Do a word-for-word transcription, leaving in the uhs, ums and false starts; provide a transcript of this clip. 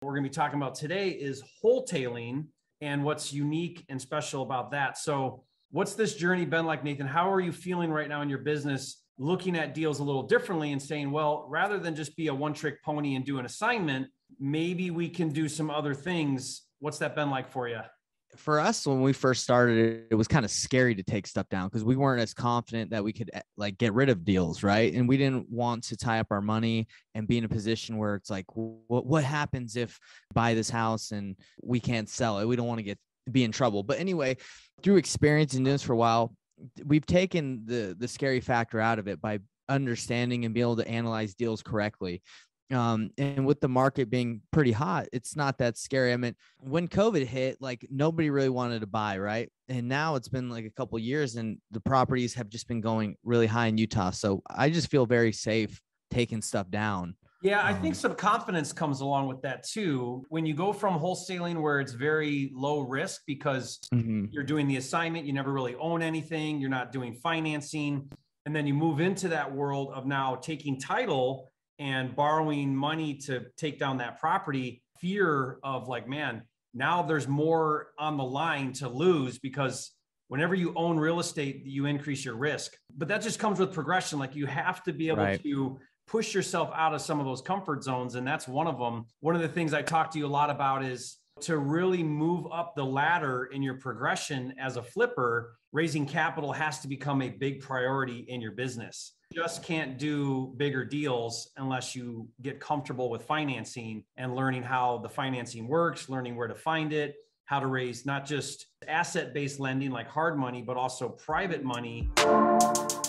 What we're going to be talking about today is wholetailing and what's unique and special about that. So what's this journey been like, Nathan? How are you feeling right now in your business, looking at deals a little differently and saying, well, rather than just be a one-trick pony and do an assignment, maybe we can do some other things. What's that been like for you? For us, when we first started, it was kind of scary to take stuff down because we weren't as confident that we could like get rid of deals, right? And we didn't want to tie up our money and be in a position where it's like, what what happens if I buy this house and we can't sell it? We don't want to get be in trouble. But anyway, through experience in this for a while, we've taken the the scary factor out of it by understanding and being able to analyze deals correctly. Um, and with the market being pretty hot, it's not that scary. I mean, when COVID hit, like nobody really wanted to buy, right? And now it's been like a couple of years and the properties have just been going really high in Utah. So I just feel very safe taking stuff down. Yeah, I think some confidence comes along with that too. When you go from wholesaling where it's very low risk because mm-hmm. you're doing the assignment, you never really own anything, you're not doing financing. And then you move into that world of now taking title and borrowing money to take down that property, fear of like, man, now there's more on the line to lose because whenever you own real estate, you increase your risk. But that just comes with progression. Like you have to be able right. to push yourself out of some of those comfort zones. And that's one of them. One of the things I talk to you a lot about is to really move up the ladder in your progression as a flipper. Raising capital has to become a big priority in your business. You just can't do bigger deals unless you get comfortable with financing and learning how the financing works, learning where to find it, how to raise not just asset-based lending like hard money, but also private money.